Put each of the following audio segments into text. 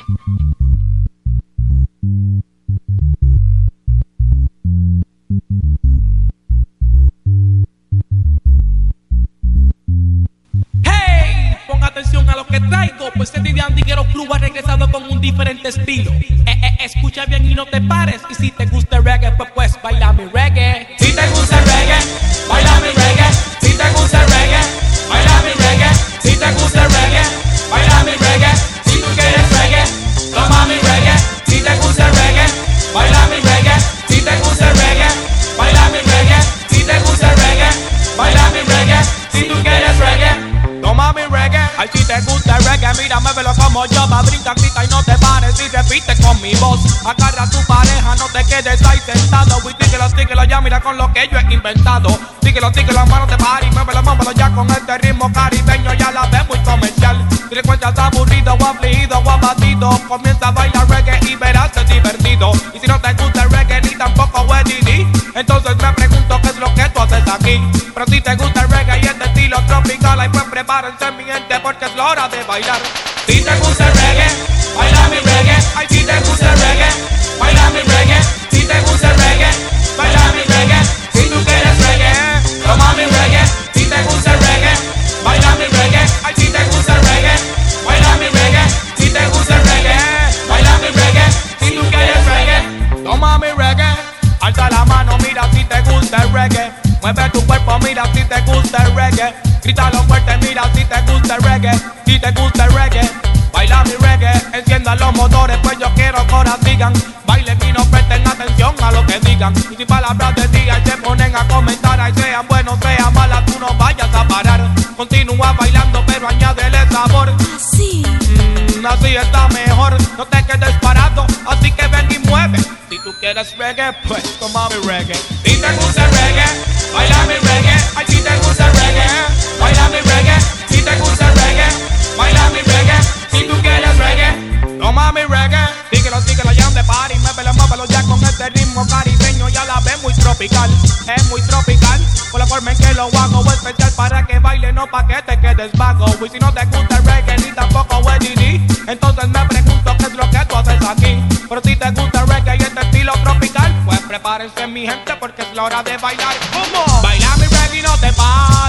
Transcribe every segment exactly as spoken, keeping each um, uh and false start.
Pues este día Andiguero Club ha regresado con un diferente estilo. Eh, eh, escucha bien y no te pares. Y si te gusta el reggae, pues, pues baila mi reggae. Si te gusta el reggae, baila mi reggae. Si te gusta el reggae, baila mi reggae. Si te gusta el reggae, baila mi reggae. Si tú quieres reggae, toma mi reggae. Si te gusta el reggae, baila mi reggae. Si te gusta el reggae, baila mi reggae. Si te gusta el reggae, baila mi reggae. Si tú quieres reggae, toma mi reggae. Ay, si te gusta el reggae, mira, muévelo como yo. Va, brinca, grita y no te pares. Y repite con mi voz. Agarra a tu pareja, no te quedes ahí sentado. Y síguelo, síguelo ya, mira con lo que yo he inventado. Síguelo, síguelo, mano de party. Muévelo, muévelo ya con este ritmo caribeño. Ya la ves muy comercial. Si te encuentras aburrido o afligido o abatido, comienza a bailar reggae y verás es divertido. Y si no te gusta el reggae ni tampoco es D D, entonces me pregunto qué es lo que tú haces aquí. Pero si te gusta el reggae y este estilo tropical, ahí pues prepárense mi gente porque es la hora de bailar. Si te gusta el reggae, baila mi reggae. Ay, si te gusta el reggae, baila mi reggae. Si te gusta el reggae, baila mi reggae. Si tú quieres reggae, toma mi reggae. Si te gusta el reggae, baila mi reggae. Ay, si te gusta el reggae, baila mi reggae. Si te gusta el reggae, baila mi reggae. Si tú quieres reggae, toma mi reggae. Alza la mano, mira si te gusta el reggae. Mueve tu cuerpo, mira si te gusta el reggae. Grítalo fuerte, mira si te gusta el reggae. Si te gusta el reggae, baila mi reggae. Enciendan los motores, pues yo quiero que ahora sigan. Bailen y no presten atención a lo que digan. Y si palabras de día y se ponen a comentar, ay, sean buenos, sean malas, tú no vayas a parar. Continúa bailando, pero añádele sabor. Así. Mm, así está mejor. No te quedes parado, así que ven y mueve. Si tú quieres reggae, pues toma mi reggae. Si te gusta el reggae, baila mi reggae. Ay, si te gusta el reggae, baila mi reggae. Si te gusta el reggae, baila mi reggae. Si tú quieres reggae, toma mi reggae. Síguelo, síguelo, ya de party. Muévelo, muévelo ya con este ritmo caribeño. Ya la ves muy tropical, es muy tropical. Por la forma en que lo hago, es especial para que baile, no pa' que te quedes vago. Y si no te gusta el reggae, ni tampoco es D D, entonces me pregunto qué es lo que tú haces aquí. Pero si te gusta el reggae y este estilo tropical, pues prepárense mi gente porque es la hora de bailar. ¿Cómo? Baila mi reggae y no te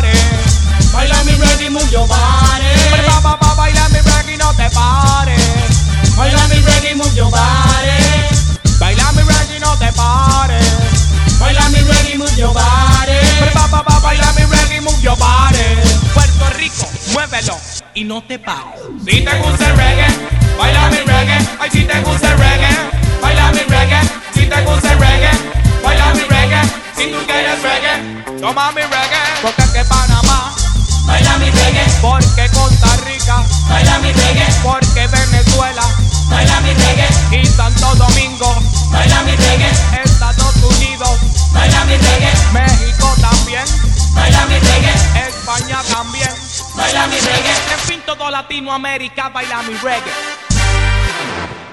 pares. Baila mi reggae, move your body. Pa, pa, pa, baila mi reggae y no te pares. Baila mi reggae, move your body. Baila mi reggae y no te pares. Baila mi reggae, move your body. Pa, pa, pa, baila mi reggae, move your body. Puerto Rico, muévelo y no te pares. Si te gusta el reggae, baila mi reggae. Ay, si te gusta el reggae, baila mi reggae. Si te gusta el reggae, baila mi reggae. Si tú quieres reggae, toma mi reggae. Porque es que Panamá, baila mi reggae. porque Costa Rica, baila mi reggae. porque Venezuela, baila mi reggae. y Santo Domingo, baila mi reggae. Estados Unidos, baila mi reggae. México también, baila mi reggae. España también, baila mi reggae. en fin todo Latinoamérica baila mi reggae.